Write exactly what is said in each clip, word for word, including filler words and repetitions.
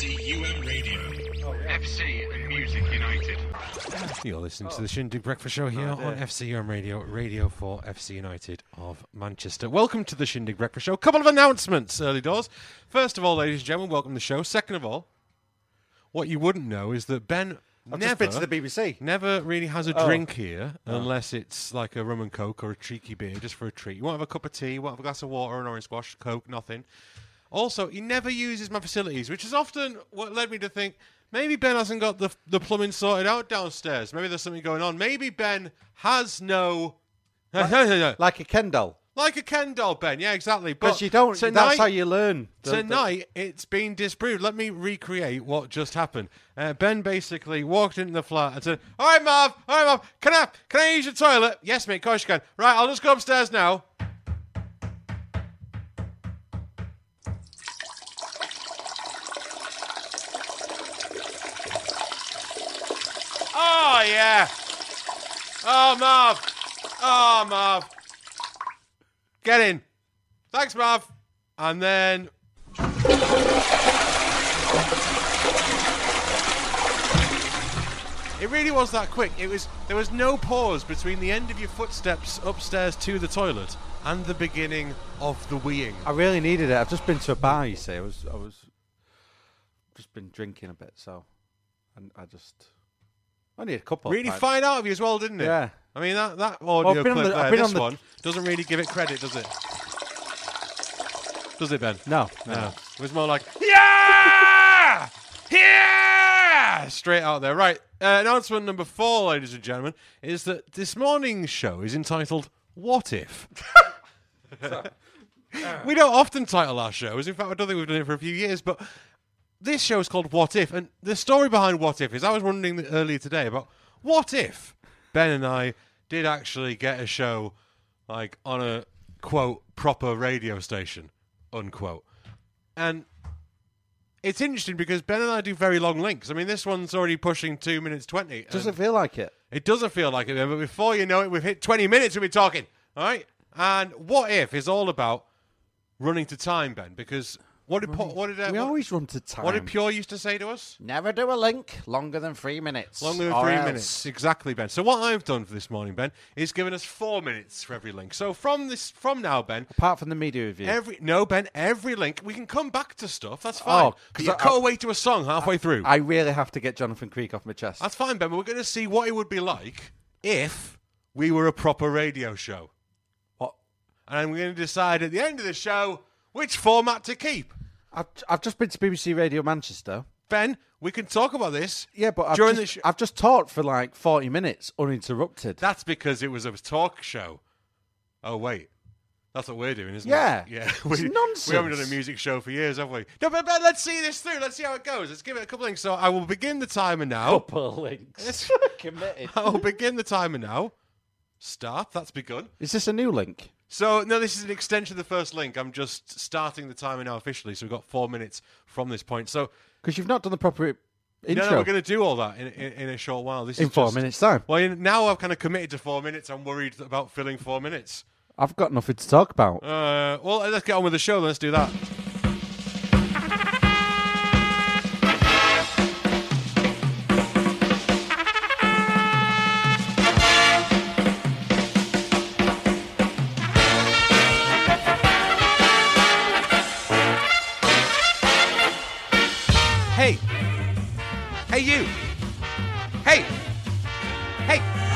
C U M Radio. Oh, yeah. F C and Music United. You're listening oh. to the Shindig Breakfast Show here oh, on F C U M Radio, radio for F C United of Manchester. Welcome to the Shindig Breakfast Show. A couple of announcements early doors. First of all, ladies and gentlemen, welcome to the show. Second of all, what you wouldn't know is that Ben I've never, just been to the B B C. Never really has a oh. drink here oh. unless it's like a rum and coke or a cheeky beer just for a treat. You won't have a cup of tea, you won't have a glass of water, an orange squash, coke, nothing. Also, he never uses my facilities, which is often what led me to think maybe Ben hasn't got the the plumbing sorted out downstairs. Maybe there's something going on. Maybe Ben has no... Like, like a Ken doll. Like a Ken doll, Ben. Yeah, exactly. Because you don't... Tonight, that's how you learn. The, tonight, the... it's been disproved. Let me recreate what just happened. Uh, Ben basically walked into the flat and said, all right, Marv, all right, Marv, can I, can I use your toilet? Yes, mate, of course you can. Right, I'll just go upstairs now. Oh, yeah. Oh, Marv. Oh, Marv. Get in. Thanks, Marv. And then... It really was that quick. It was. There was no pause between the end of your footsteps upstairs to the toilet and the beginning of the weeing. I really needed it. I've just been to a bar, you see. I was... I was... just been drinking a bit, so... And I just... I need a couple. Really of fine out of you as well, didn't it? Yeah. I mean, that, that audio well, clip the, there, this the... one, doesn't really give it credit, does it? Does it, Ben? No. No. no. It was more like, yeah! Yeah! Straight out there. Right. Uh, announcement number four, ladies and gentlemen, is that this morning's show is entitled What If? We don't often title our shows. In fact, I don't think we've done it for a few years, but... This show is called What If, and the story behind What If is I was wondering earlier today about what if Ben and I did actually get a show like on a, quote, proper radio station, unquote. And it's interesting because Ben and I do very long links. I mean, this one's already pushing two minutes twenty. Doesn't feel like it. It doesn't feel like it, but before you know it, we've hit twenty minutes we've been talking, all right? And What If is all about running to time, Ben, because... What did, what did uh, we what, always run to time. What did Pure used to say to us? Never do a link longer than three minutes. Longer than three else. minutes, exactly, Ben. So what I've done for this morning, Ben, is given us four minutes for every link. So from this, from now, Ben, apart from the media review, every no, Ben, every link we can come back to stuff. That's fine. Oh, because you I, cut I, away to a song halfway I, through. I really have to get Jonathan Creek off my chest. That's fine, Ben. But we're going to see what it would be like if we were a proper radio show. What? And we're going to decide at the end of the show which format to keep. I've, I've just been to B B C Radio Manchester. Ben, we can talk about this. Yeah, but I've during just, the sh- I've just talked for like forty minutes uninterrupted. That's because it was a talk show. Oh, wait. That's what we're doing, isn't yeah. it? Yeah. It's we, nonsense. We haven't done a music show for years, have we? No, but, but let's see this through. Let's see how it goes. Let's give it a couple of links. So I will begin the timer now. Couple of links. Committed. I will begin the timer now. Start. That's begun. Is this a new link? So, no, this is an extension of the first link. I'm just starting the timer now officially, so we've got four minutes from this point. So, because you've not done the proper intro. No, no, we're going to do all that in, in, in a short while. This in is four just, minutes' time. Well, now I've kind of committed to four minutes. I'm worried about filling four minutes. I've got nothing to talk about. Uh, well, let's get on with the show. Let's do that. Hey! Hey, you! Hey! Hey!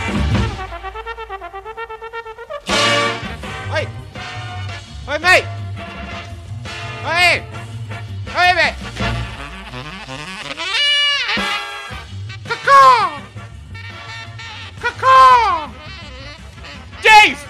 Hey! Hey, mate! Hey! Hey, mate! Caw-caw! Caw-caw! Dave!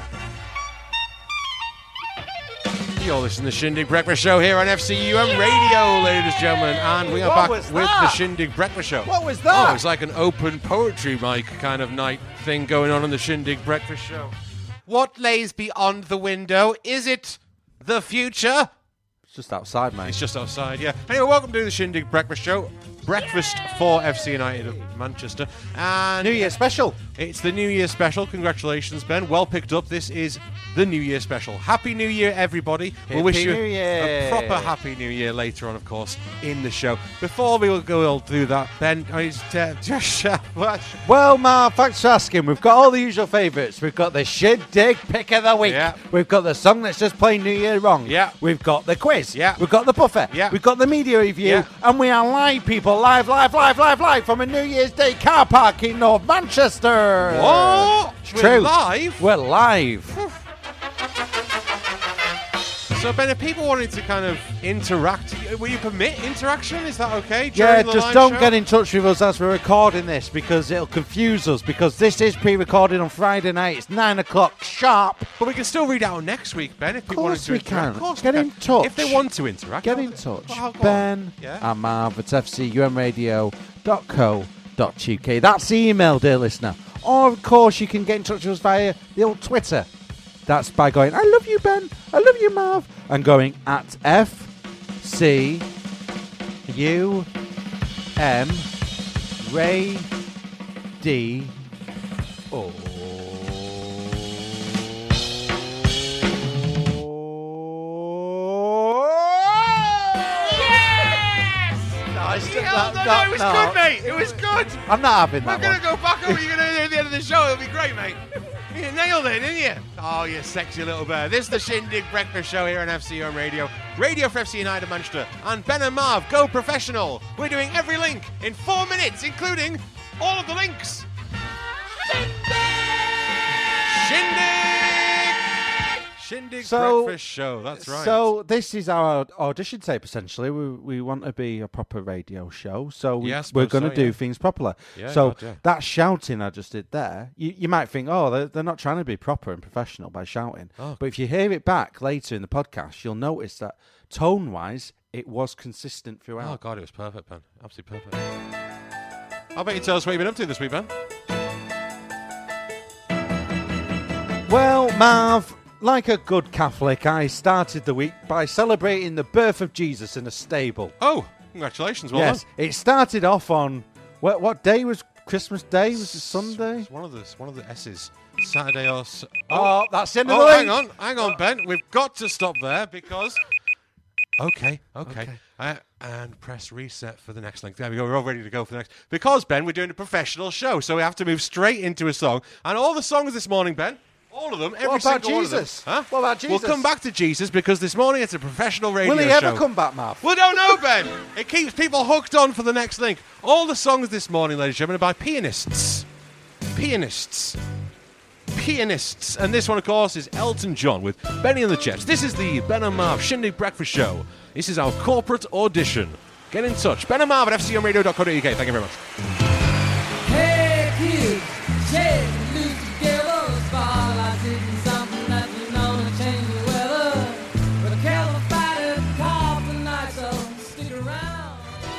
You're listening to the Shindig Breakfast Show here on F C U M Radio, ladies and gentlemen, and we are what back was with that? the Shindig Breakfast Show. What was that? Oh, it's like an open poetry mic kind of night thing going on in the Shindig Breakfast Show. What lays beyond the window? Is it the future? It's just outside, mate. It's just outside, yeah. Anyway, welcome to the Shindig Breakfast Show. breakfast for F C United of Manchester. And New Year special. it's the New Year special. Congratulations, Ben. Well picked up. This is the New Year special. Happy New Year, everybody. We'll wish you New Year. a proper Happy New Year later on, of course, in the show. Before we will go all through that, Ben, I just, uh, just uh, what? Well, Marv, thanks for asking. We've got all the usual favourites. We've got the Shindig Pick of the Week. Yeah. We've got the song that's just playing New Year wrong. Yeah. We've got the quiz. Yeah. We've got the buffet. Yeah. We've got the media review. Yeah. And we are live, people. Live, live, live, live, live from a New Year's Day car park in North Manchester. What? It's We're true. live? We're live. So, Ben, if people wanted to kind of interact, will you permit interaction? Is that okay? Yeah, during the just live don't show? get in touch with us as we're recording this because it'll confuse us because this is pre-recorded on Friday night. It's nine o'clock sharp. But we can still read out next week, Ben, if people wanted course to we interact. can. Of course Get we in can. touch. If they want to interact. Get I'll- in touch. Well, go on. Ben Yeah. and Marv at f c u m radio dot co dot u k. That's the email, dear listener. Or, of course, you can get in touch with us via the old Twitter. That's by going, I love you, Ben. I love you, Marv. And going at F C U M Ray D O. Hell no, no, it was good, mate. It was good. I'm not having We're that going one. to go back over what you're going to do at the end of the show. It'll be great, mate. You nailed it, didn't you? Oh, you sexy little bear. This is the Shindig Breakfast Show here on F C U M Radio. Radio for F C United Manchester. And Ben and Marv, go professional. We're doing every link in four minutes, including all of the links. Shindig! Shindig So- Breakfast Show, that's right. So this is our audition tape. Essentially, we we want to be a proper radio show, so we, Yeah, I we're suppose going to so, do yeah. things properly. Yeah, so God, yeah. that shouting I just did there, you, you might think, oh, they're, they're not trying to be proper and professional by shouting. Oh. But if you hear it back later in the podcast, you'll notice that tone-wise, it was consistent Oh, throughout. God, it was perfect, Ben. Absolutely perfect. I'll bet you tell us what you've been up to this week, Ben. Well, Marv, like a good Catholic, I started the week by celebrating the birth of Jesus in a stable. Oh, congratulations. Well yes, done. it started off on what, what day was Christmas Day? Was it Sunday? It's one of the it's one of the S's. Saturday or s- Oh, that's the end of oh, the hang link. on, hang on, Ben. We've got to stop there because. Okay, okay, Okay. Uh, and press reset for the next link. There we go. We're all ready to go for the next. Because Ben, we're doing a professional show, so we have to move straight into a song. And all the songs this morning, Ben, all of them, every What about single one of them- Jesus? Huh? What about We'll Jesus? come back to Jesus because this morning it's a professional radio Will he show. ever come back, Marv? We don't know, Ben. It keeps people hooked on for the next link. All the songs this morning, ladies and gentlemen, are by pianists. Pianists. Pianists. And this one, of course, is Elton John with Benny and the Jets. This is the Ben and Marv Shindig Breakfast Show. This is our corporate audition. Get in touch. Ben and Marv at f c m radio dot co dot u k. Thank you very much. Hey kids, shake the loose together. Spotlight's hitting something that you know to change the weather. But a cattle fighter call for night, so stick around.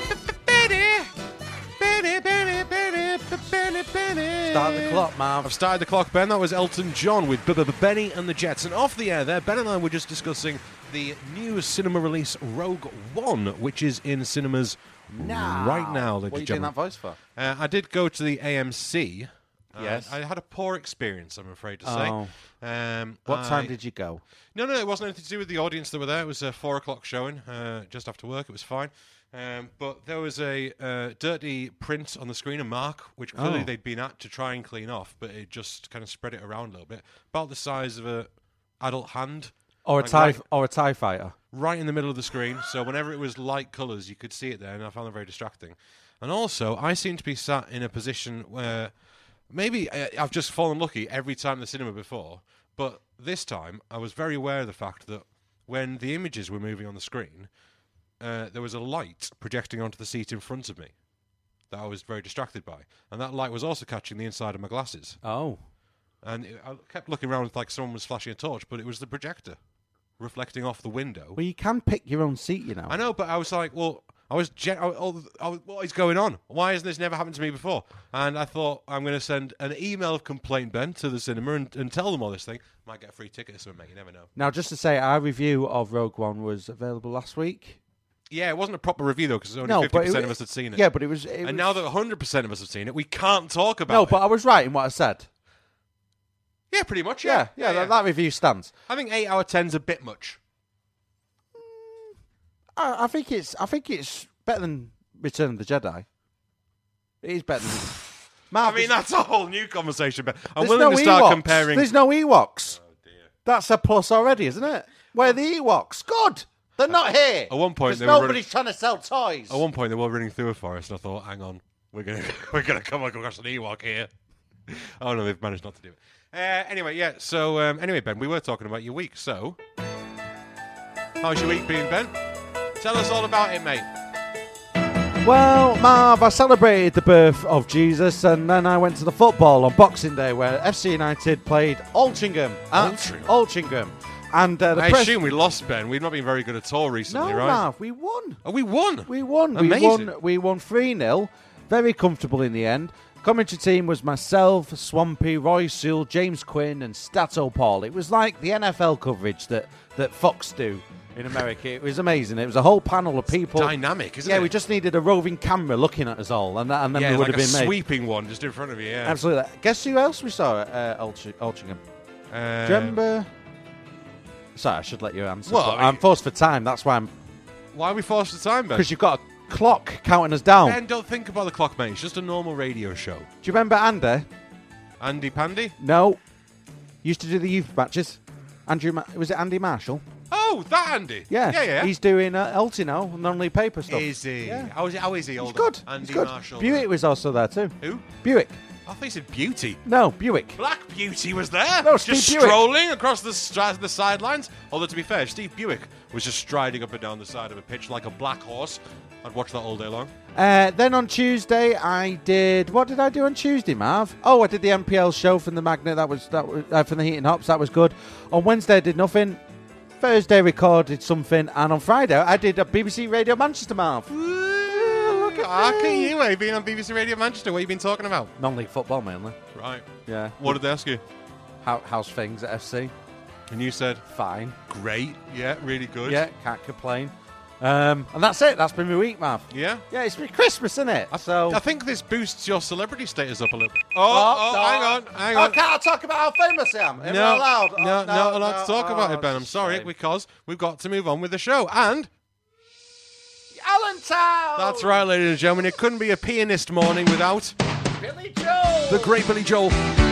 Start the clock, I've Marv. started the clock, Ben. That was Elton John with B- B- B- Benny and the Jets. And off the air there, Ben and I were just discussing the new cinema release Rogue One, which is in cinemas right now, ladies What are you and doing gentlemen. that voice for? Uh, I did go to the A M C. Uh, Yes. I had a poor experience, I'm afraid to say. Oh. Um, What I- time did you go? No, no, it wasn't anything to do with the audience that were there. It was a four o'clock showing, uh, just after work. It was fine. Um, but there was a uh, dirty print on the screen, a mark, which clearly Oh. they'd been at to try and clean off, but it just kind of spread it around a little bit. About the size of a adult hand. Or a Like tie right- or a tie fighter? right in the middle of the screen. So whenever it was light colours, you could see it there, and I found it very distracting. And also, I seem to be sat in a position where maybe uh, I've just fallen lucky every time in the cinema before, but this time I was very aware of the fact that when the images were moving on the screen, uh, there was a light projecting onto the seat in front of me that I was very distracted by. And that light was also catching the inside of my glasses. Oh. And it, I kept looking around like someone was flashing a torch, but it was the projector reflecting off the window. Well, you can pick your own seat, you know. I know, but I was like, well, I was, gen- I, I, I was, what is going on? Why has this never happened to me before? And I thought, I'm going to send an email of complaint, Ben, to the cinema and, and tell them all this thing. Might get a free ticket or something, mate. You never know. Now, just to say, our review of Rogue One was available last week. Yeah, it wasn't a proper review, though, because only No, fifty but percent it- of us had seen it. Yeah, but it was. It and was, now that one hundred percent of us have seen it, we can't talk about no, it. but I was right in what I said. Yeah, pretty much, Yeah, yeah. yeah, that, that review stands. I think eight out of ten's a bit much. I, I think it's. I think it's better than Return of the Jedi. It is better than. Marv, I mean, there's- that's a whole new conversation, but I'm there's willing no to start Ewoks. comparing... There's no Ewoks. Oh, dear. That's a plus already, isn't it? Where are the Ewoks? Good. They're not here. At one point, 'Cause they were nobody's trying to sell toys. At one point, they were running through a forest, and I thought, hang on, we're going to we're gonna come across an Ewok here. Oh, no, they've managed not to do it. Uh, anyway, yeah, so, um, anyway, Ben, we were talking about your week, so... How's your week been, Ben? Tell us all about it, mate. Well, Marv, I celebrated the birth of Jesus, and then I went to the football on Boxing Day, where F C United played Altrincham. at Altrincham? Altrincham. And uh, the I press- assume we lost, Ben. We've not been very good at all recently, No, right? Marv, we won. Oh, we won! We won. Amazing. We won. We won three nil. Very comfortable in the end. Commentary team was myself, Swampy, Roy Sewell, James Quinn, and Stato Paul. It was like the N F L coverage that, that Fox do in America. It was amazing. It was a whole panel of people. Dynamic, isn't yeah, it? we just needed a roving camera looking at us all, and, that, and then yeah, we would like have a been made. sweeping one just in front of you, yeah. Absolutely. Guess who else we saw at uh, Altri- Altrincham? Um, Do you remember? Sorry, I should let you answer. Well, but I mean- I'm forced for time. That's why I'm. Why are we forced to time, Ben? Because you've got a clock counting us down. Ben, don't think about the clock, mate. It's just a normal radio show. Do you remember Andy? Andy Pandy? No. Used to do the youth matches. Andrew, Ma- was it Andy Marshall? Oh, that Andy. Yeah. Yeah, yeah. He's doing uh, Elty now, non-league paper stuff. Is he? Yeah. How is he? How is he? He's Older? good. Andy He's good. Marshall. Buick was also there too. Who? Buick. I thought he said Beauty. No, Buick. Black Beauty was there. No, just Steve Buick. strolling across the stri- the sidelines. Although, to be fair, Steve Buick was just striding up and down the side of a pitch like a black horse. I'd watch that all day long. Uh, then on Tuesday, I did. What did I do on Tuesday, Marv? Oh, I did the M P L show from the Magnet. That was that was uh, from the Heat and Hops. That was good. On Wednesday, I did nothing. Thursday, recorded something, and on Friday, I did a B B C Radio Manchester, Marv. Look at you, eh? Being on B B C Radio Manchester. What have you been talking about? Non-league football mainly. Right. Yeah. What did they ask you? How, how's things at F C? And you said, Fine. great. Yeah, really good. Yeah, can't complain. Um, and that's it. That's been my week, Marv. Yeah? Yeah, it's been Christmas, isn't it? I, So. I think this boosts your celebrity status up a little. Oh, oh, no. hang on, hang Oh, on. can't I talk about how famous I am? Am I No, allowed? Oh, no, not allowed to talk oh, about it, Ben. I'm it's a sorry, shame. because we've got to move on with the show. And Allentown! that's right, ladies and gentlemen, it couldn't be a pianist morning without Billy Joel! the great Billy Joel.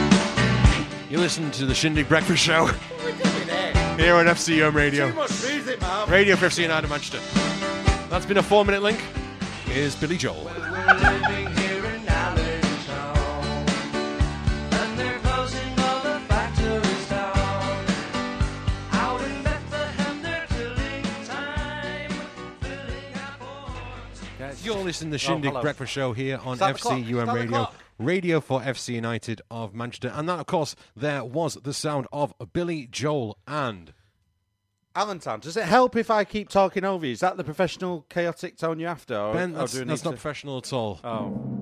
You listen to the Shindig Breakfast Show What are we doing here? here on F C U M Radio. Too much music, man. Radio for F C United Manchester. That's been a four-minute link. Here's Billy Joel. We're living here in Allentown, and they're closing all the factories down. Out in Bethlehem, they're killing time, filling airports. You're listening to the Shindig hello. Breakfast Show here on Start the F C U M clock. Start the Radio. clock. Radio for F C United of Manchester. And that, of course, there was the sound of Billy Joel and... Allentown, does it help if I keep talking over you? Is that the professional, chaotic tone you're after? Or, Ben, or that's, do we that's need not to- professional at all. Oh.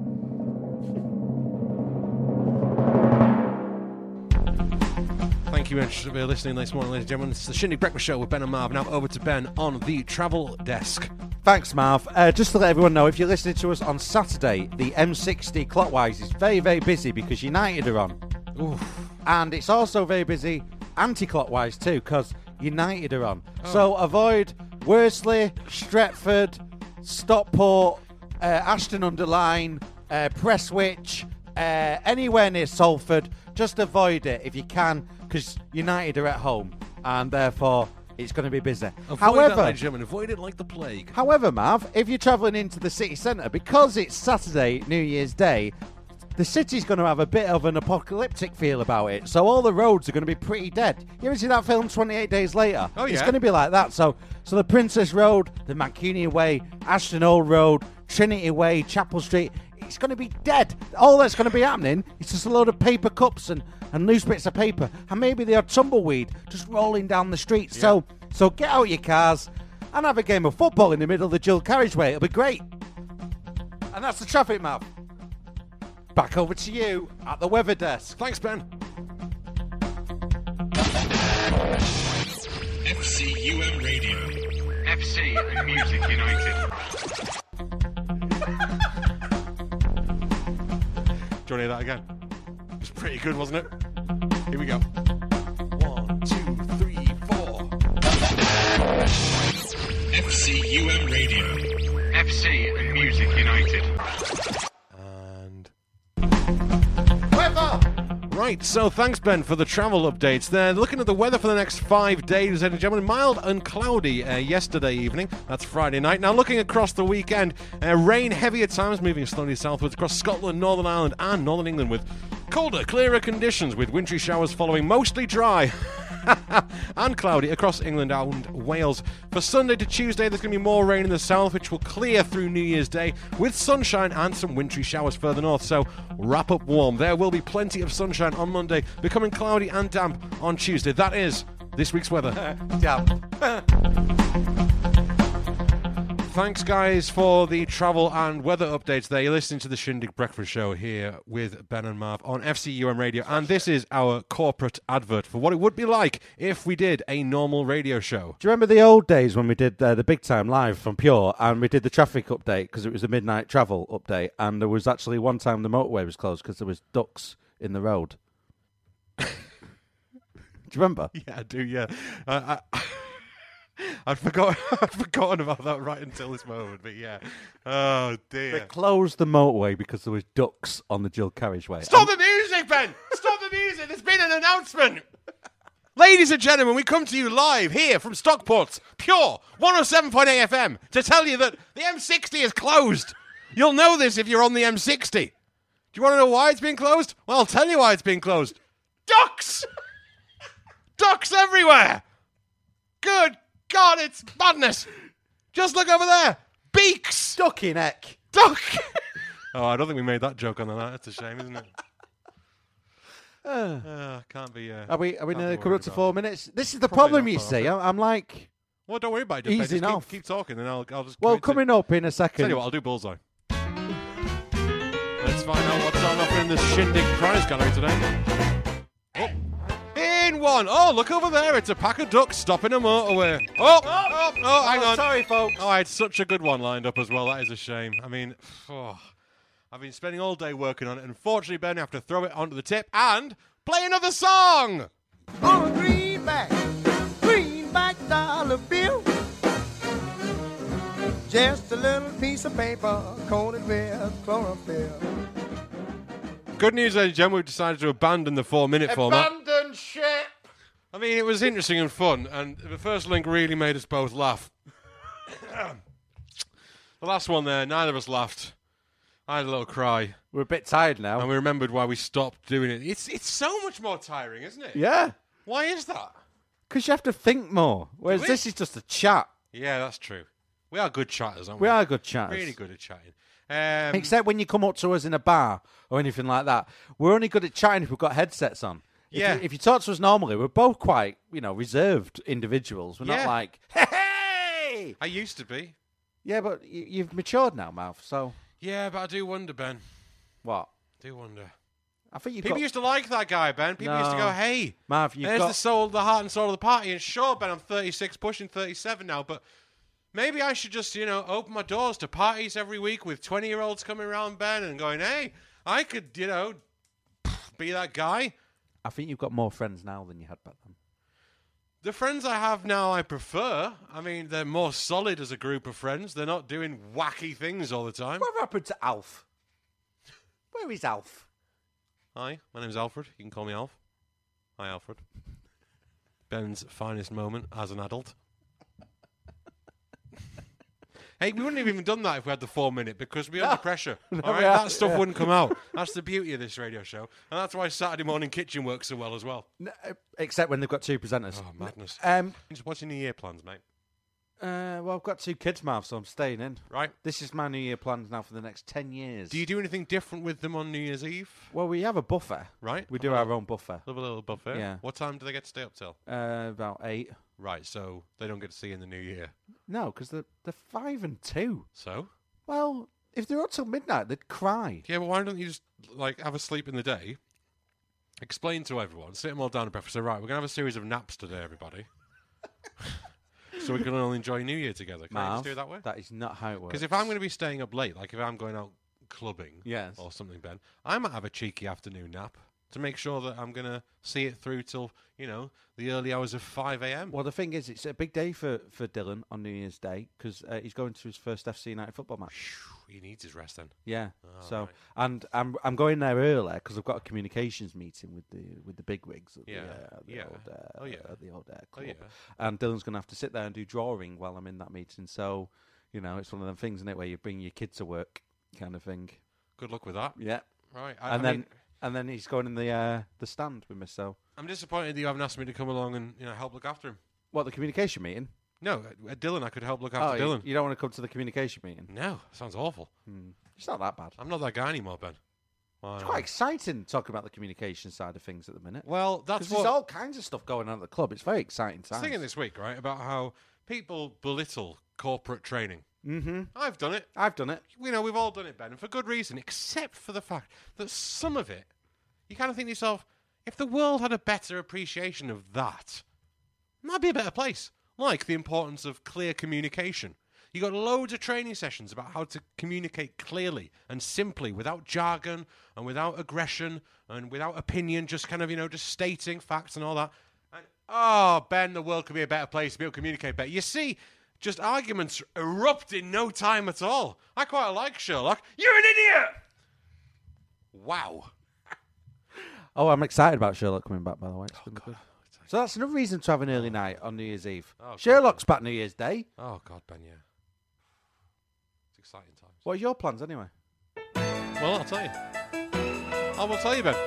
Thank you very much for listening this morning, ladies and gentlemen. It's the Shindig Breakfast Show with Ben and Marv. Now over to Ben on the travel desk. Thanks, Marv. Uh, just to let everyone know, if you're listening to us on Saturday, the M sixty clockwise is very, very busy because United are on. Oof. And it's also very busy anti-clockwise too because United are on. So avoid Worsley, Stretford, Stockport, uh, Ashton-under-Lyne, uh, Prestwich, uh, anywhere near Salford. Just avoid it if you can because United are at home and therefore it's going to be busy. Avoid However, that, ladies and gentlemen. Avoid it like the plague. However, Marv, if you're travelling into the city centre, because it's Saturday, New Year's Day, the city's going to have a bit of an apocalyptic feel about it. So all the roads are going to be pretty dead. You ever see that film twenty-eight Days Later? Oh, It's yeah. going to be like that. So so the Princess Road, the Mancunian Way, Ashton Old Road, Trinity Way, Chapel Street, it's going to be dead. All that's going to be happening is just a load of paper cups and, and loose bits of paper. And maybe the odd tumbleweed just rolling down the street. So So get out your cars and have a game of football in the middle of the dual carriageway. It'll be great. And that's the traffic map. Back over to you at the weather desk. Thanks, Ben. F C U M Radio. F C and Music United. Do you want to hear that again? It was pretty good, wasn't it? Here we go. One, two, three, four. F C U M Radio. F C and Music United. And weather. Right, so thanks, Ben, for the travel updates there. Looking at the weather for the next five days, ladies and gentlemen, mild and cloudy uh, yesterday evening. That's Friday night. Now, looking across the weekend, uh, rain heavy at times, moving slowly southwards across Scotland, Northern Ireland, and Northern England with colder, clearer conditions, with wintry showers following, mostly dry. And cloudy across England and Wales. For Sunday to Tuesday, there's going to be more rain in the south, which will clear through New Year's Day, with sunshine and some wintry showers further north. So wrap up warm. There will be plenty of sunshine on Monday, becoming cloudy and damp on Tuesday. That is this week's weather. Damn. Thanks, guys, for the travel and weather updates there. You're listening to the Shindig Breakfast Show here with Ben and Marv on F C U M Radio, and this is our corporate advert for what it would be like if we did a normal radio show. Do you remember the old days when we did uh, the Big Time live from Pure, and we did the traffic update because it was a midnight travel update, and there was actually one time the motorway was closed because there was ducks in the road? Do you remember? Yeah, I do, yeah. Uh, I... I'd forgotten, I'd forgotten about that right until this moment, but yeah. Oh, dear. They closed the motorway because there was ducks on the dual carriageway. Stop the music, Ben! Stop the music! There's been an announcement! Ladies and gentlemen, we come to you live here from Stockport's Pure one oh seven point eight F M to tell you that the M sixty is closed. You'll know this if you're on the M sixty. Do you want to know why it's been closed? Well, I'll tell you why it's been closed. Ducks! Ducks everywhere! Good God, it's madness! Just look over there! Beaks! Duck in neck. Duck! Oh, I don't think we made that joke on the night. That's a shame, isn't it? Uh, Uh, can't be... Uh, are we, are we can't nearly be coming worried up to about four it. minutes? This is the Probably problem, not you far see. off I'm, I'm like... Well, don't worry about it. Just, Easy just enough. Keep, keep talking, and I'll, I'll just... Well, commit to- coming up in a second. Tell you what, I'll do Bullseye. Let's find out what's on offer in the Shindig prize gallery today. Oh. In one. Oh, look over there. It's a pack of ducks stopping a motorway. Oh, oh, oh, hang on. Sorry, folks. Oh, I had such a good one lined up as well. That is a shame. I mean, oh, I've been spending all day working on it. Unfortunately, Ben, I have to throw it onto the tip and play another song. On a greenback, greenback dollar bill. Just a little piece of paper coated with chlorophyll. Good news, ladies and gentlemen, we've decided to abandon the four-minute format. Abandon ship. I mean, it was interesting and fun, and the first link really made us both laugh. The last one there, neither of us laughed. I had a little cry, We're a bit tired now. and we remembered why we stopped doing it. It's it's so much more tiring, isn't it? Yeah. Why is that? Because you have to think more. Whereas we? this is just a chat. Yeah, that's true. We are good chatters, aren't We we? are good chatters. Really good at chatting. Um, Except when you come up to us in a bar or anything like that. We're only good at chatting if we've got headsets on. If Yeah. You, if you talk to us normally, we're both quite, you know, reserved individuals. We're Yeah. not like, hey! I used to be. Yeah, but you, you've matured now, Mouth, so Yeah, but I do wonder, Ben. what? I do wonder. I think you've People got... used to like that guy, Ben. People used to No. go, hey, Marv, you've there's got... the soul, the heart and soul of the party. And sure, Ben, I'm thirty-six, pushing thirty-seven now, but maybe I should just, you know, open my doors to parties every week with twenty-year-olds coming around, Ben, and going, hey, I could, you know, be that guy. I think you've got more friends now than you had back then. The friends I have now I prefer. I mean, they're more solid as a group of friends. They're not doing wacky things all the time. What happened to Alf? Where is Alf? Hi, my name's Alfred. You can call me Alf. Hi, Alfred. Ben's finest moment as an adult. Hey, we wouldn't have even done that if we had the four minute because we're under pressure. All right, we are, that stuff yeah. wouldn't come out. That's the beauty of this radio show, and that's why Saturday morning kitchen works so well as well. No, except when they've got two presenters. Oh, madness! Um, What's your New Year plans, mate? uh, well, I've got two kids, Marv, so I'm staying in. Right? This is my New Year plans now for the next ten years. Do you do anything different with them on New Year's Eve? Well, we have a buffer. Right? We do Have a our own buffer. little, little buffet. Yeah. What time do they get to stay up till? Uh, about eight. Right, so they don't get to see you in the New Year. No, because they're, they're five and two. So? Well, if they're up till midnight, they'd cry. Yeah, but why don't you just like have a sleep in the day? Explain to everyone, sit them all down at breakfast. Say, right, we're gonna have a series of naps today, everybody. so we can all enjoy New Year together. Can I Marv, just do it that way? that is not how it works. Because if I'm going to be staying up late, like if I'm going out clubbing Yes. or something, Ben, I might have a cheeky afternoon nap to make sure that I'm going to see it through till, you know, the early hours of five a.m. Well, the thing is, it's a big day for, for Dylan on New Year's Day because uh, he's going to his first F C United football match. He needs his rest then. Yeah. Oh, so, right. and I'm I'm going there early because I've got a communications meeting with the with the big wigs at Yeah. the, uh, the Yeah. old uh, Oh, yeah. at the old uh, Oh, club. yeah. And Dylan's going to have to sit there and do drawing while I'm in that meeting. So, you know, it's one of them things, isn't it, where you bring your kid to work, kind of thing. Good luck with that. Yeah. Right. I, And I then mean, and then he's going in the uh, the stand with me. So, I'm disappointed that you haven't asked me to come along and, you know, help look after him. what, the communication meeting? No, uh, Dylan, I could help look Oh, after you, Dylan. you don't want to come to the communication meeting? No, sounds awful. It's not that bad. I'm not that guy anymore, Ben. Why It's not? quite exciting talking about the communication side of things at the minute. Well, that's Because what there's all kinds of stuff going on at the club. It's very exciting I was times. thinking this week, right, about how people belittle corporate training. Mm-hmm. I've done it. I've done it. You know, we've all done it, Ben, and for good reason, except for the fact that some of it, you kind of think to yourself, if the world had a better appreciation of that, it might be a better place. Like the importance of clear communication. You got loads of training sessions about how to communicate clearly and simply, without jargon and without aggression and without opinion, just kind of, you know, just stating facts and all that. And, oh, Ben, the world could be a better place to be able to communicate better. You see, just arguments erupt in no time at all. I quite like Sherlock. You're an idiot! Wow. Oh, I'm excited about Sherlock coming back, by the way. It's been God. good. So that's another reason to have an early night on New Year's Eve. Oh, God. Sherlock's back New Year's Day. Oh, God, Ben, yeah. It's exciting times. What are your plans, anyway? Well, I'll tell you. I will tell you, Ben.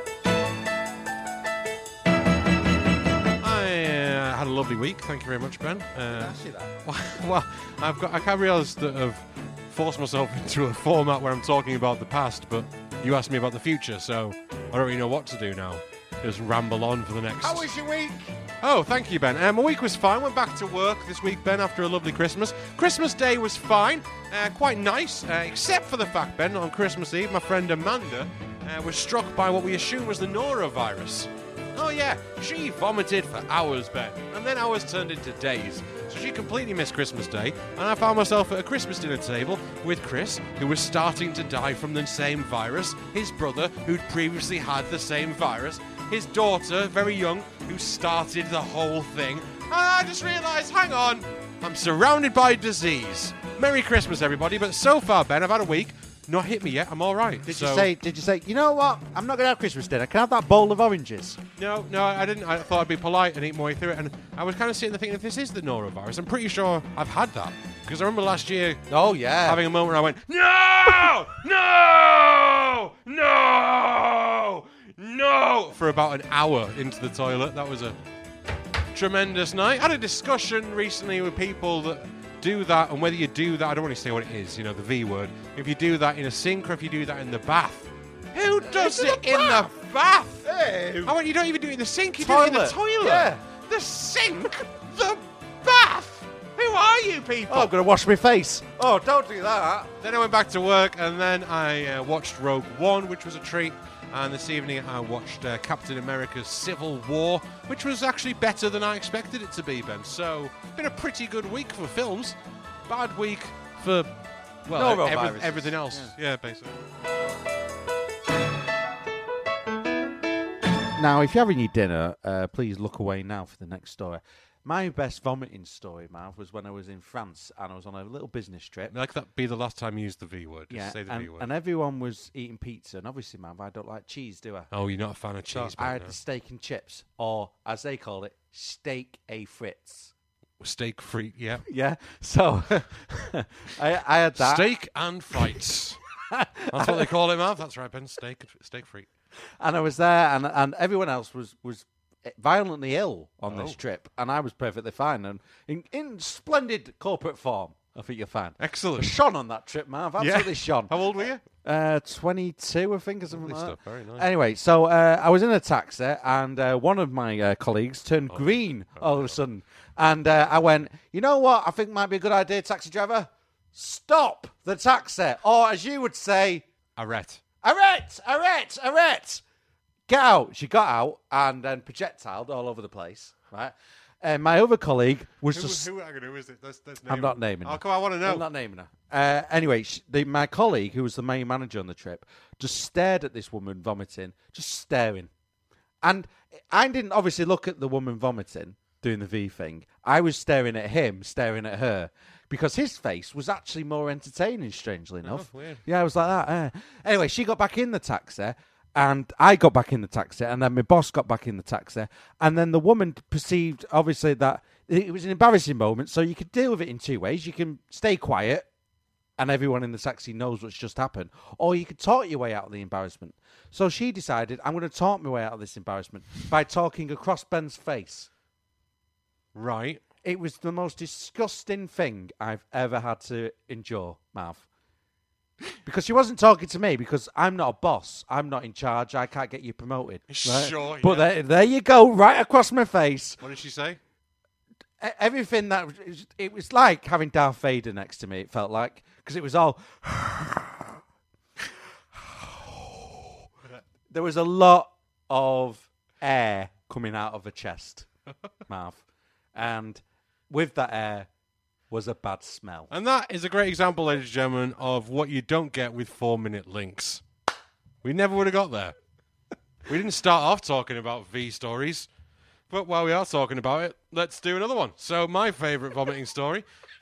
I uh, had a lovely week. Thank you very much, Ben. Uh, well, I've got. I can't realize that I've forced myself into a format where I'm talking about the past, but you asked me about the future, so I don't really know what to do now. Just ramble on for the next. How was your week? Oh, thank you, Ben. Um, my week was fine. Went back to work this week, Ben, after a lovely Christmas. Christmas Day was fine, uh, quite nice, uh, except for the fact, Ben, on Christmas Eve, my friend Amanda uh, was struck by what we assumed was the norovirus. Oh, yeah, she vomited for hours, Ben, and then hours turned into days. So she completely missed Christmas Day, and I found myself at a Christmas dinner table with Chris, who was starting to die from the same virus, his brother, who'd previously had the same virus, his daughter, very young, who started the whole thing. And I just realised, hang on, I'm surrounded by disease. Merry Christmas, everybody. But so far, Ben, I've had a week. Not hit me yet. I'm all right. Did So- you say? Did you say? You know what? I'm not going to have Christmas dinner. Can I have that bowl of oranges? No, no, I didn't. I thought I'd be polite and eat my way through it. And I was kind of sitting there thinking, if this is the norovirus, I'm pretty sure I've had that. Because I remember last year Oh yeah. having a moment where I went, no, no, no, no, for about an hour into the toilet. That was a tremendous night. I had a discussion recently with people that do that, and whether you do that, I don't want to say what it is, you know, the V word. If you do that in a sink or if you do that in the bath. Who does it in the bath? Hey. I want you don't even do it in the sink, you do it in the Toilet. toilet. Yeah. The sink, the bath. Who are you people? Oh, I'm going to wash my face. Oh, don't do that. Then I went back to work, and then I uh, watched Rogue One, which was a treat. And this evening I watched uh, Captain America's Civil War, which was actually better than I expected it to be, Ben. So, been a pretty good week for films. Bad week for, well, Noroviruses. every, everything else. Yeah, basically. Now, if you're having your dinner, uh, please look away now for the next story. My best vomiting story, Marv, was when I was in France and I was on a little business trip. Like that be the last time you used the V word. Just Yeah, say the and, V word. and everyone was eating pizza, and obviously, Marv, I don't like cheese, do I? oh, you're not a fan of So cheese, I Ben, had no. the steak and chips, or as they call it, steak a frites. Steak free, yeah. Yeah, so I, I had that. Steak and frites. That's what they call it, Marv. That's right, Ben. Steak, steak free. And I was there, and and everyone else was, was violently ill on this Oh. trip, and I was perfectly fine and in, in splendid corporate form. I think you're fine. Excellent. Shone on that trip, Marv. Absolutely shone. How old were you? Uh, twenty-two, I think, or something Lovely like stuff, that. very nice. Anyway, so uh, I was in a taxi, and uh, one of my uh, colleagues turned Oh. green all of a sudden, and uh, I went, you know what? I think might be a good idea, taxi driver. Stop the taxi, or as you would say, Arrête. arrête, arrête, arrête. Get out. She got out and then projectiled all over the place, right? uh, my other colleague was Who, just. who, hang on, who is it? Let's, let's I'm name not him. naming Oh, her. come on, I want to know. I'm not naming her. Uh, anyway, sh the, my colleague, who was the main manager on the trip, just stared at this woman vomiting, just staring. And I didn't obviously look at the woman vomiting, doing the V thing. I was staring at him, staring at her, because his face was actually more entertaining, strangely enough. Oh, weird. Yeah, I was like that. Uh. Anyway, she got back in the taxi, and I got back in the taxi, and then my boss got back in the taxi, and then the woman perceived, obviously, that it was an embarrassing moment, so you could deal with it in two ways. You can stay quiet, and everyone in the taxi knows what's just happened, or you could talk your way out of the embarrassment. So she decided, I'm going to talk my way out of this embarrassment by talking across Ben's face. Right. It was the most disgusting thing I've ever had to endure, Mav. Because she wasn't talking to me, because I'm not a boss. I'm not in charge. I can't get you promoted. Right? Sure, But yeah. there, there you go, right across my face. What did she say? E- Everything that... was- It was like having Darth Vader next to me, it felt like. Because it was all... There was a lot of air coming out of her chest, Mav. And with that air was a bad smell. And that is a great example, ladies and gentlemen, of what you don't get with four-minute links. We never would have got there. We didn't start off talking about V stories, but while we are talking about it, let's do another one. So my favourite vomiting story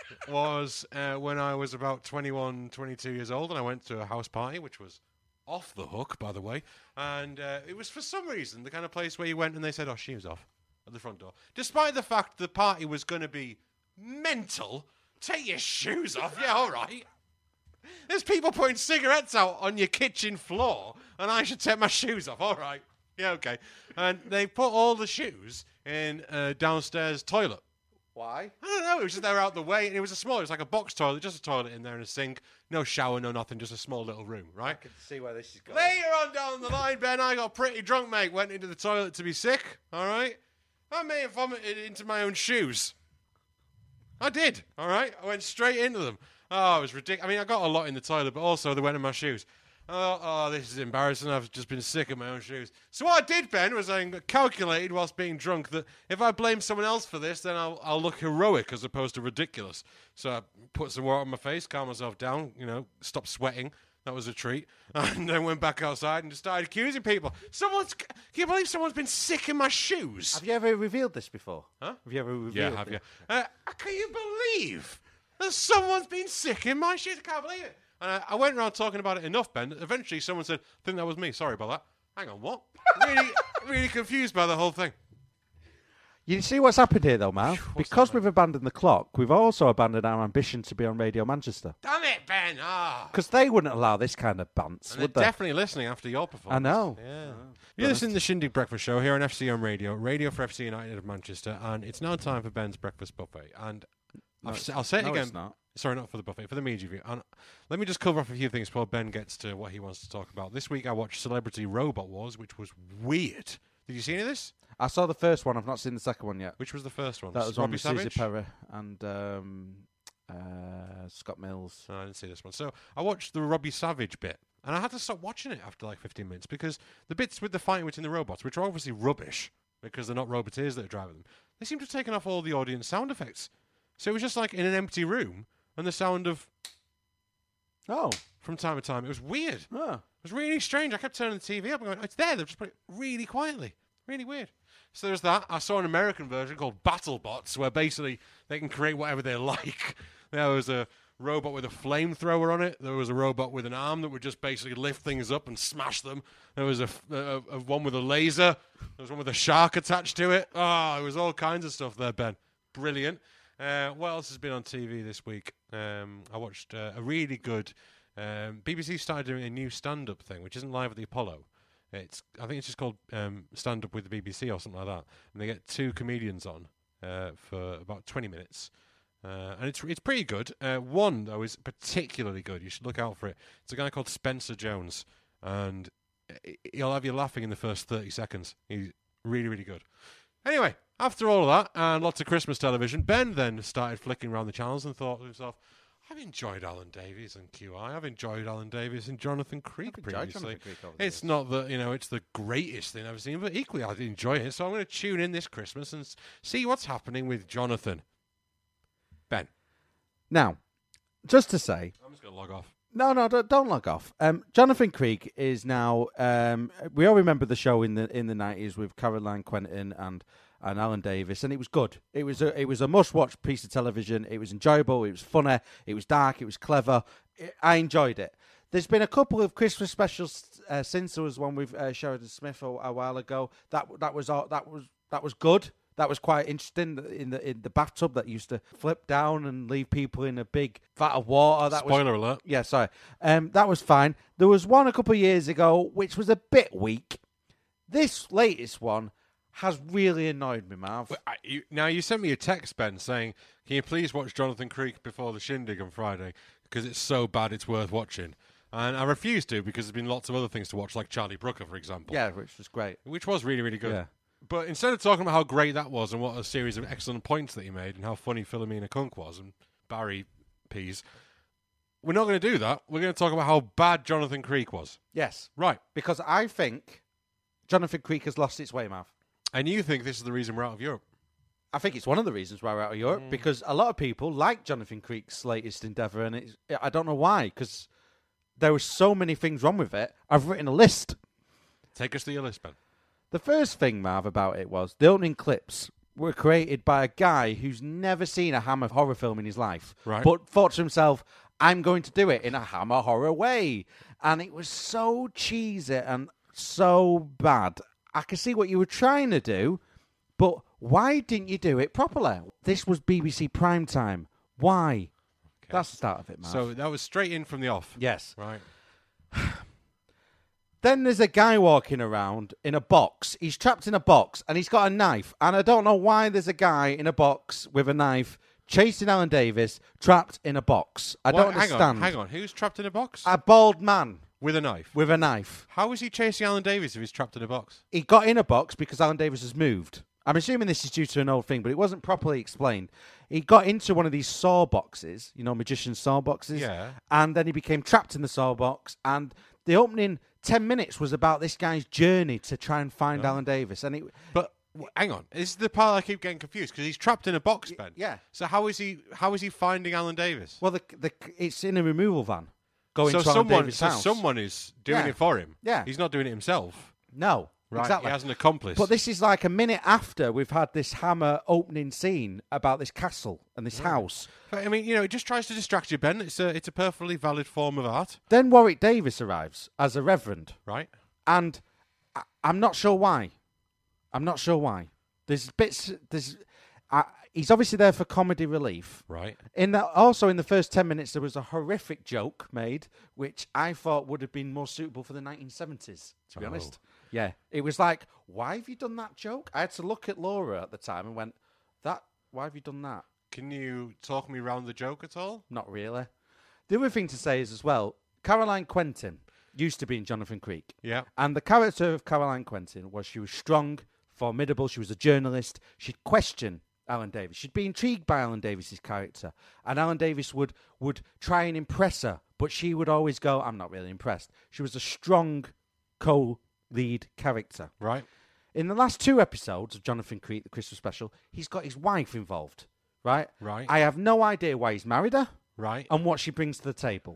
was uh, when I was about twenty-one, twenty-two years old, and I went to a house party, which was off the hook, by the way, and uh, it was for some reason the kind of place where you went and they said, oh, shoes off at the front door. Despite the fact the party was going to be mental, take your shoes off, yeah, all right. There's people putting cigarettes out on your kitchen floor, and I should take my shoes off, all right. Yeah, okay. And they put all the shoes in a downstairs toilet. Why? I don't know, it was just they were out the way, and it was a small, it was like a box toilet, just a toilet in there and a sink, no shower, no nothing, just a small little room, right? I can see where this is going. Later on down the line, Ben, I got pretty drunk, mate, went into the toilet to be sick, all right? I may have vomited into my own shoes. I did, all right? I went straight into them. Oh, it was ridiculous. I mean, I got a lot in the toilet, but also they went in my shoes. Oh, oh, this is embarrassing. I've just been sick of my own shoes. So what I did, Ben, was I calculated whilst being drunk that if I blame someone else for this, then I'll, I'll look heroic as opposed to ridiculous. So I put some water on my face, calmed myself down, you know, stopped sweating. That was a treat. And then went back outside and just started accusing people. Someone's... Can you believe someone's been sick in my shoes? Have you ever revealed this before? Huh? Have you ever revealed Yeah, have it? you? Uh, can you believe that someone's been sick in my shoes? I can't believe it. And I, I went around talking about it enough, Ben. Eventually, someone said, I think that was me. Sorry about that. Hang on, what? Really, really confused by the whole thing. You see what's happened here, though, Mal? Because we've abandoned the clock, we've also abandoned our ambition to be on Radio Manchester. Damn it, Ben. Ah. Because they wouldn't allow this kind of bants, And would they're they? definitely listening after your performance. I know. Yeah. You're listening to the Shindig Breakfast Show here on F C M Radio, radio for F C United of Manchester, and it's now time for Ben's Breakfast Buffet. And I've, s- I'll say it no, again. it's not. Sorry, not for the buffet, for the media view. And let me just cover off a few things before Ben gets to what he wants to talk about. This week I watched Celebrity Robot Wars, which was weird. Did you see any of this? I saw the first one. I've not seen the second one yet. Which was the first one? That was Robbie on with Susie Savage? Perry and um, uh, Scott Mills. No, I didn't see this one. So I watched the Robbie Savage bit, and I had to stop watching it after like fifteen minutes because the bits with the fighting between the robots, which are obviously rubbish because they're not roboteers that are driving them, they seem to have taken off all the audience sound effects. So it was just like in an empty room and the sound of Oh. from time to time. It was weird. Oh. It was really strange. I kept turning the T V up and going, it's there. They've just put it really quietly. Really weird. So there's that. I saw an American version called BattleBots where basically they can create whatever they like. There was a robot with a flamethrower on it. There was a robot with an arm that would just basically lift things up and smash them. There was a, a, a one with a laser. There was one with a shark attached to it. Oh, it was all kinds of stuff there, Ben. Brilliant. Uh, what else has been on T V this week? Um, I watched uh, a really good... Um, B B C started doing a new stand-up thing, which isn't live at the Apollo. It's I think it's just called um, Stand-Up with the B B C or something like that. And they get two comedians on uh, for about twenty minutes. Uh, and it's it's pretty good. Uh, one, though, is particularly good. You should look out for it. It's a guy called Spencer Jones. And he'll have you laughing in the first thirty seconds. He's really, really good. Anyway, after all of that and lots of Christmas television, Ben then started flicking around the channels and thought to himself, I've enjoyed Alan Davies and Q I. I've enjoyed Alan Davies and Jonathan Creek I've enjoyed previously. Jonathan Creek over the It's years. not that, you know, it's the greatest thing I've seen, but equally I enjoy it. So I'm going to tune in this Christmas and s- see what's happening with Jonathan. Ben. Now, just to say, I'm just going to log off. no, no, don't, don't log off. Um, Jonathan Creek is now. Um, we all remember the show in the in the nineties with Caroline Quentin and. and Alan Davis, and it was good. It was a it was a must-watch piece of television. It was enjoyable. It was funny. It was dark. It was clever. It, I enjoyed it. There's been a couple of Christmas specials uh, since. There was one with uh, Sheridan Smith a, a while ago. That that was all, that was that was good. That was quite interesting. In the in the bathtub that used to flip down and leave people in a big vat of water. That was, Spoiler alert. yeah, sorry. Um, that was fine. There was one a couple of years ago which was a bit weak. This latest one has really annoyed me, Marv. But I, you, now, you sent me a text, Ben, saying, can you please watch Jonathan Creek before the shindig on Friday? Because it's so bad it's worth watching. And I refused to because there's been lots of other things to watch, like Charlie Brooker, for example. Yeah, which was great. Which was really, really good. Yeah. But instead of talking about how great that was and what a series of excellent points that he made and how funny Philomena Kunk was and Barry Pease, we're not going to do that. We're going to talk about how bad Jonathan Creek was. Yes, Right. because I think Jonathan Creek has lost its way, Marv. And you think this is the reason we're out of Europe? I think it's one of the reasons why we're out of Europe, because a lot of people like Jonathan Creek's latest endeavour, and it's, I don't know why, because there were so many things wrong with it. I've written a list. Take us to your list, Ben. The first thing, Marv, about it was the opening clips were created by a guy who's never seen a Hammer horror film in his life, Right. but thought to himself, I'm going to do it in a Hammer horror way. And it was so cheesy and so bad. I can see what you were trying to do, but why didn't you do it properly? This was B B C Primetime. Why? Okay. That's the start of it, Marv. So that was straight in from the off. yes. Right. Then there's a guy walking around in a box. He's trapped in a box and he's got a knife. And I don't know why there's a guy in a box with a knife chasing Alan Davis trapped in a box. I Well, don't hang understand. on, hang on. Who's trapped in a box? A bald man With a knife. with a knife. How is he chasing Alan Davis if he's trapped in a box? He got in a box because Alan Davis has moved. I'm assuming this is due to an old thing, but it wasn't properly explained. He got into one of these saw boxes, you know, magician saw boxes. Yeah. And then he became trapped in the saw box. And the opening ten minutes was about this guy's journey to try and find Alan Davis. And it, But w- hang on, this is the part I keep getting confused because he's trapped in a box, Ben. yeah. So how is he? How is he finding Alan Davis? well, the, the, it's in a removal van going so to Alan someone, Davis' so house. someone is doing Yeah. it for him. Yeah. He's not doing it himself. No. Right. Exactly. He has an accomplice. But this is like a minute after we've had this Hammer opening scene about this castle and this house. But, I mean, you know, it just tries to distract you, Ben. It's a, it's a perfectly valid form of art, Then Warwick Davis arrives as a reverend. right? And I, I'm not sure why. I'm not sure why. There's bits. There's. Uh, he's obviously there for comedy relief. Right. In that, also in the first ten minutes, there was a horrific joke made, which I thought would have been more suitable for the nineteen seventies. To be Oh. honest, yeah, it was like, why have you done that joke? I had to look at Laura at the time and went, that. Why have you done that? Can you talk me around the joke at all? Not really. The other thing to say is as well, Caroline Quentin used to be in Jonathan Creek. Yeah. And the character of Caroline Quentin was she was strong, formidable, she was a journalist. She'd question Alan Davis. She'd be intrigued by Alan Davis's character. And Alan Davis would, would try and impress her, but she would always go, I'm not really impressed. She was a strong co-lead character. Right. In the last two episodes of Jonathan Creek, the Christmas special, he's got his wife involved, right? Right. I have no idea why he's married her Right. and what she brings to the table.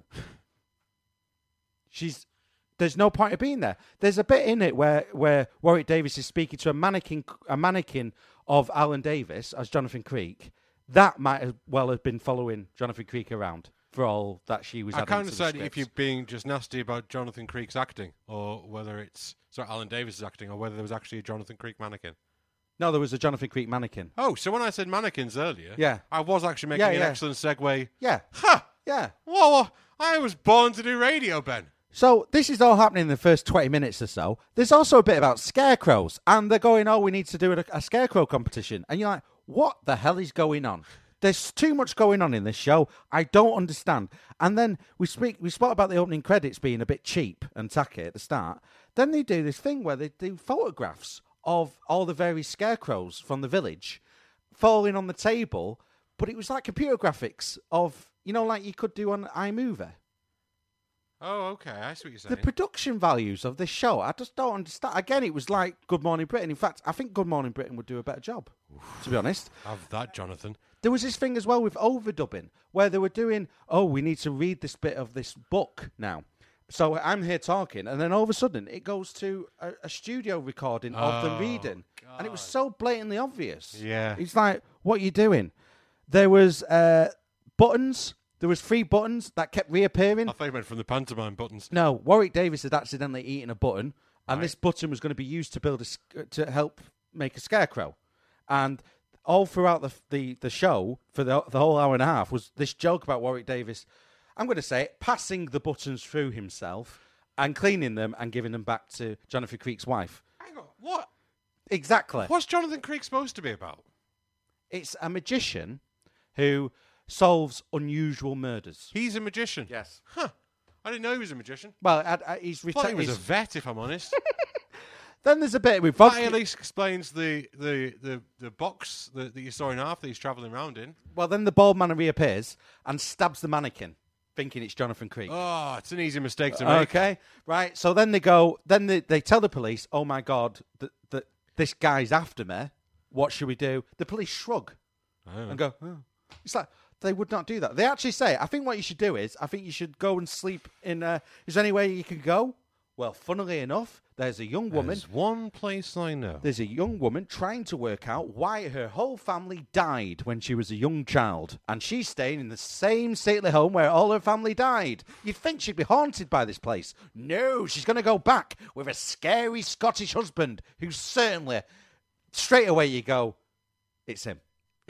She's there's no point of being there. There's a bit in it where, where Warwick Davis is speaking to a mannequin a mannequin of Alan Davis as Jonathan Creek. That might as well have been following Jonathan Creek around for all that she was. I adding can't to the decide if script. you're being just nasty about Jonathan Creek's acting, or whether it's sorry Alan Davis's acting, or whether there was actually a Jonathan Creek mannequin. No, there was a Jonathan Creek mannequin. Oh, so when I said mannequins earlier, Yeah. I was actually making Yeah, an yeah. excellent segue. Yeah, Ha! yeah. Whoa! I was born to do radio, Ben. So this is all happening in the first twenty minutes or so. There's also a bit about scarecrows, and they're going, oh, we need to do a, a scarecrow competition. And you're like, what the hell is going on? There's too much going on in this show. I don't understand. And then we speak, we spoke about the opening credits being a bit cheap and tacky at the start. Then they do this thing where they do photographs of all the various scarecrows from the village falling on the table, but it was like computer graphics of, you know, like you could do on iMovie. Oh, okay. I see what you're saying. The production values of this show, I just don't understand. Again, it was like Good Morning Britain. In fact, I think Good Morning Britain would do a better job, to be honest. Have that, Jonathan. There was this thing as well with overdubbing, where they were doing, oh, we need to read this bit of this book now. So I'm here talking, and then all of a sudden it goes to a, a studio recording of them Oh, reading. And it was so blatantly obvious. Yeah. It's like, what are you doing? There was uh, buttons. There was three buttons that kept reappearing. I thought you meant from the pantomime buttons. No, Warwick Davis had accidentally eaten a button, and Right. this button was going to be used to build a, sc- to help make a scarecrow. And all throughout the the, the show, for the, the whole hour and a half, was this joke about Warwick Davis, I'm going to say it, passing the buttons through himself and cleaning them and giving them back to Jonathan Creek's wife. Hang on. What? Exactly. What's Jonathan Creek supposed to be about? It's a magician who solves unusual murders. He's a magician. Yes. Huh. I didn't know he was a magician. Well, I, I, he's I thought he retired. was a vet, if I'm honest. Then there's a bit with That vodka. at least explains the, the, the, the box that, that you saw in half that he's travelling around in. Well, then the bald man reappears and stabs the mannequin, thinking it's Jonathan Creek. Oh, it's an easy mistake to make. Okay, right. So then they go. Then they, they tell the police, "Oh my God, that that this guy's after me. What should we do?" The police shrug Oh. and go, oh. "It's like they would not do that." They actually say, "I think what you should do is, I think you should go and sleep in. Uh, is there any way you can go?" Well, funnily enough, there's a young woman. There's one place I know. There's a young woman trying to work out why her whole family died when she was a young child. And she's staying in the same stately home where all her family died. You'd think she'd be haunted by this place. No, she's going to go back with a scary Scottish husband who's certainly, straight away you go, it's him.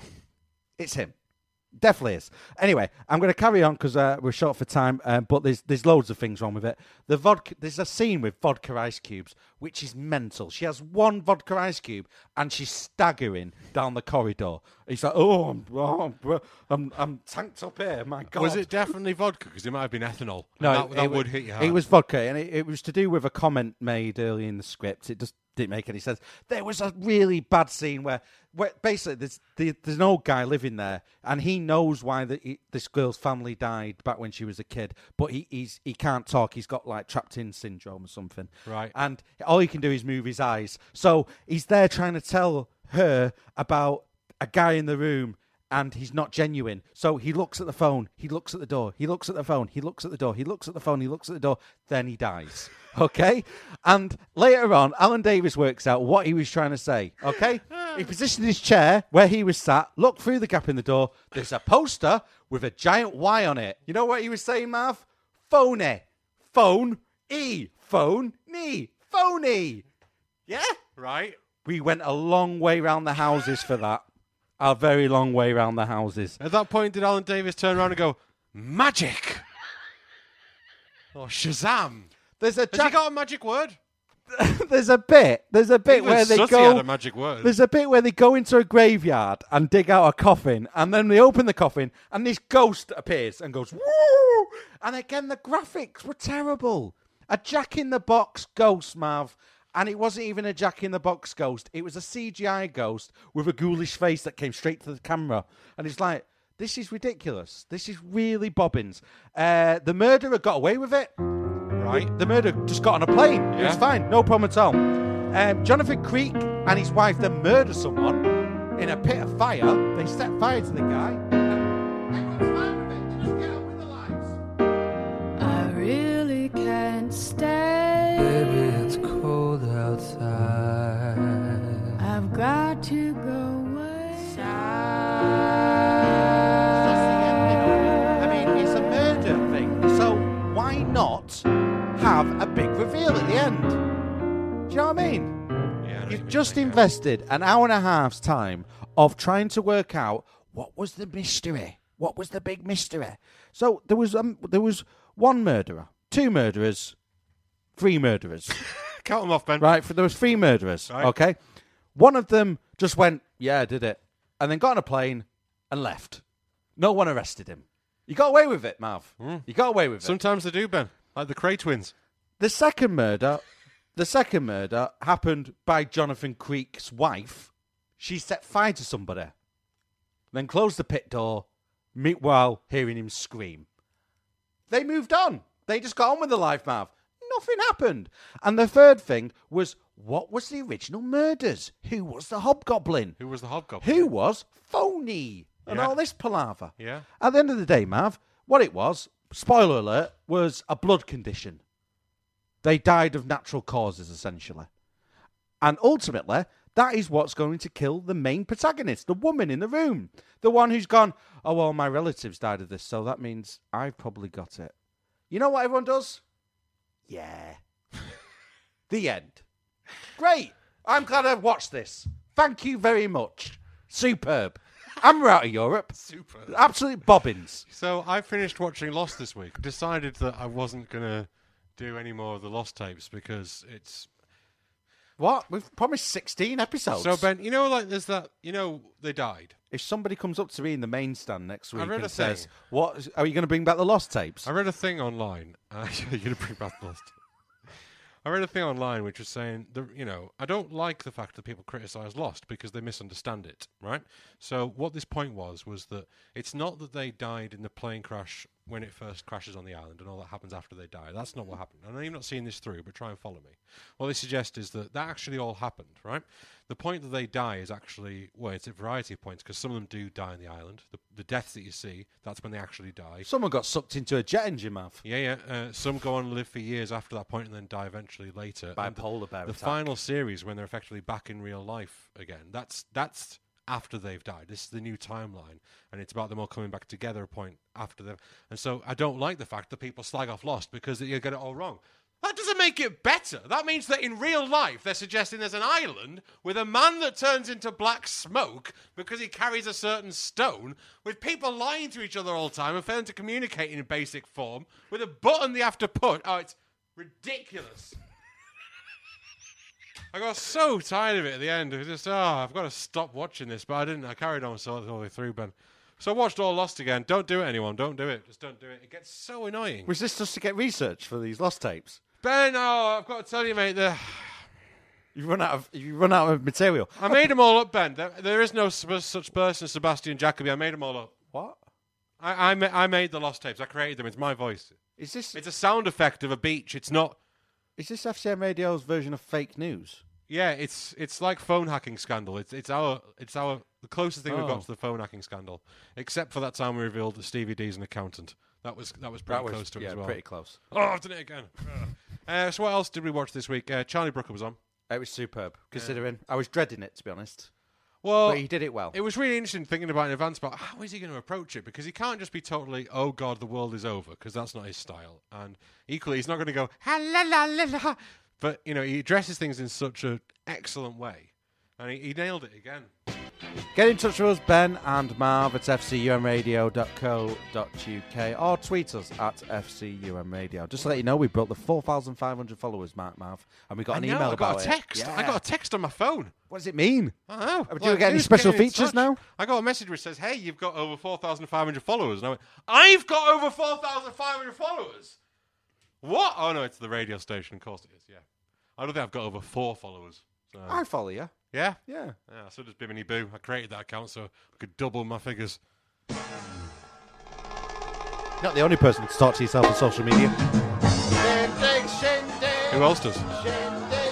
It's him. Definitely is. Anyway, I'm going to carry on because uh, we're short for time, uh, but there's there's loads of things wrong with it. The vodka, there's a scene with vodka ice cubes, which is mental. She has one vodka ice cube and she's staggering down the corridor. He's like, oh, I'm, oh, I'm, I'm, I'm tanked up here. My God. Was it definitely vodka? Because it might have been ethanol. No, that, that it, would wa- hit you hard. It was vodka, and it, it was to do with a comment made early in the script. It just didn't make any sense. There was a really bad scene where, where basically there's, the, there's an old guy living there, and he knows why the, he, this girl's family died back when she was a kid, but he he's, he can't talk. He's got like trapped-in syndrome or something. Right. And all he can do is move his eyes. So he's there trying to tell her about a guy in the room, and he's not genuine. So he looks at the phone, he looks at the door, he looks at the phone, he looks at the door, he looks at the phone, he looks at the door, then he dies. Okay? And later on, Alan Davis works out what he was trying to say. Okay? He positioned his chair where he was sat, looked through the gap in the door. There's a poster with a giant Y on it. You know what he was saying, Marv? Phony. Phone. E. Phone. Knee. Phony. Yeah? Right. We went a long way round the houses for that. A very long way round the houses. At that point, did Alan Davis turn around and go, magic? Or Shazam? There's a Has he Jack- got a magic word? there's a bit. There's a bit Even where they Sooty go. had a magic word. There's a bit where they go into a graveyard and dig out a coffin, and then they open the coffin, and this ghost appears and goes woo. And again, the graphics were terrible. A Jack in the Box ghost, Mav. And it wasn't even a Jack in the Box ghost. It was a C G I ghost with a ghoulish face that came straight to the camera. And it's like, this is ridiculous. This is really bobbins. Uh, the murderer got away with it. Right. The murderer just got on a plane. It was Yeah. fine. No problem at all. Um, Jonathan Creek and his wife then murder someone in a pit of fire. They set fire to the guy. Everyone's fine with it. They just get on with their lives. I really can't stay. Baby, it's cold outside. I've got to go away. I mean, it's a murder thing. So why not have a big reveal at the end? Do you know what I mean? Yeah, I know what you You've mean, just like, yeah. invested an hour and a half's time of trying to work out what was the mystery. What was the big mystery? So there was um, there was one murderer, two murderers, three murderers. Count them off, Ben. Right, for, there was three murderers. Right. Okay, one of them just went, "Yeah, I did it," and then got on a plane and left. No one arrested him. You got away with it, Mav. You got away with it. Sometimes they do, Ben. Like the Cray twins. The second murder, the second murder happened by Jonathan Creek's wife. She set fire to somebody, then closed the pit door, Meanwhile, hearing him scream. They moved on. They just got on with the life, Marv. Nothing happened. And the third thing was, what was the original murders? Who was the hobgoblin? Who was the hobgoblin? Who was phony? And Yeah. all this palaver. Yeah. At the end of the day, Marv, what it was, spoiler alert, was a blood condition. They died of natural causes, essentially. And ultimately, that is what's going to kill the main protagonist, the woman in the room. The one who's gone, oh, well, my relatives died of this, so that means I've probably got it. You know what everyone does? Yeah. The end. Great. I'm glad I've watched this. Thank you very much. Superb. And we're out of Europe. Super. Absolute bobbins. So I finished watching Lost this week. Decided that I wasn't going to do any more of the Lost tapes because it's... What? We've promised sixteen episodes. So, Ben, you know, like, there's that... You know, they died. If somebody comes up to me in the main stand next week read and a says, thing. "What is- are you going to bring back the Lost tapes?" I read a thing online. Uh, you're going to bring back the Lost tapes. I read a thing online which was saying, the, you know, I don't like the fact that people criticise Lost because they misunderstand it, right? So what this point was, was that it's not that they died in the plane crash when it first crashes on the island and all that happens after they die. That's not what happened. I know you've not seen this through, but try and follow me. What they suggest is that that actually all happened, right? The point that they die is actually, well, it's a variety of points because some of them do die on the island. The, the deaths that you see, that's when they actually die. Someone got sucked into a jet engine, Mav. Yeah, yeah. Uh, some go on and live for years after that point and then die eventually later. By And the- polar bear The attack. final series, when they're effectively back in real life again, that's that's after they've died. This is the new timeline, and it's about them all coming back together a point after them. And so I don't like the fact that people slag off Lost because you get it all wrong. That doesn't make it better. That means that in real life, they're suggesting there's an island with a man that turns into black smoke because he carries a certain stone, with people lying to each other all the time and failing to communicate in basic form, with a button they have to put. Oh, it's ridiculous. I got so tired of it at the end. It was just, oh, I've got to stop watching this. But I didn't. I carried on so all the way through, Ben. So I watched all Lost again. Don't do it, anyone. Don't do it. Just don't do it. It gets so annoying. Was this just to get research for these Lost tapes? Ben, oh, I've got to tell you, mate, the... You've run out of you run out of material. I made them all up, Ben. There, there is no sp- such person as Sebastian Jacobi. I made them all up. What? I, I, ma- I made the Lost tapes. I created them. It's my voice. Is this It's a sound effect of a beach. It's not... is this F C M Radio's version of fake news? Yeah, it's it's like phone hacking scandal. It's it's our it's our the closest thing we've Oh. got to the phone hacking scandal, except for that time we revealed that Stevie D's an accountant. That was that was pretty That was close to it yeah, as well. pretty close. Oh, I've done it again. uh, so what else did we watch this week? Uh, Charlie Brooker was on. It was superb, considering I was dreading it, to be honest. Well, But he did it well. It was really interesting thinking about in advance about how is he going to approach it, because he can't just be totally, oh God, the world is over, because that's not his style. And equally, he's not going to go, ha la la la la. But, you know, he addresses things in such an excellent way. And he, he nailed it again. Get in touch with us, Ben and Marv, at f c u m radio dot co dot u k, or tweet us at F C U M Radio. Just to let you know, we broke the four thousand five hundred followers mark, Marv, and we got I an know, email I about got a it. text. Yeah. I got a text on my phone. What does it mean? I don't know. Uh, do you get any who's special getting in features touch? now? I got a message which says, hey, you've got over four thousand five hundred followers. And I went, I've got over four thousand five hundred followers? What? Oh, no, it's the radio station. Of course it is, yeah. I don't think I've got over four followers. So. I follow you. Yeah? Yeah. Yeah, so does Bimini Boo. I created that account so I could double my figures. You're not the only person to talk to yourself on social media. Shindig, shindig, Who else does? shindig,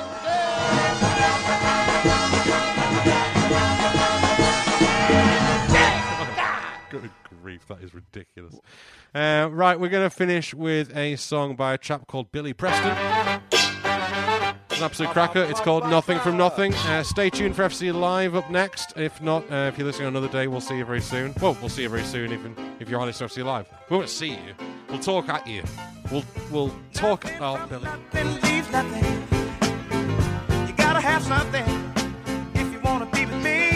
Good grief, that is ridiculous. Uh, right, we're going to finish with a song by a chap called Billy Preston. It's an absolute cracker. It's called Nothing from Nothing. Uh, stay tuned for F C Live up next. If not, uh, if you're listening on another day, we'll see you very soon. Well, we'll see you very soon even if you're on this F C Live. We won't see you. We'll talk at you. We'll we'll talk... Oh, Billy. Nothing leaves nothing. You gotta have something if you wanna be with me.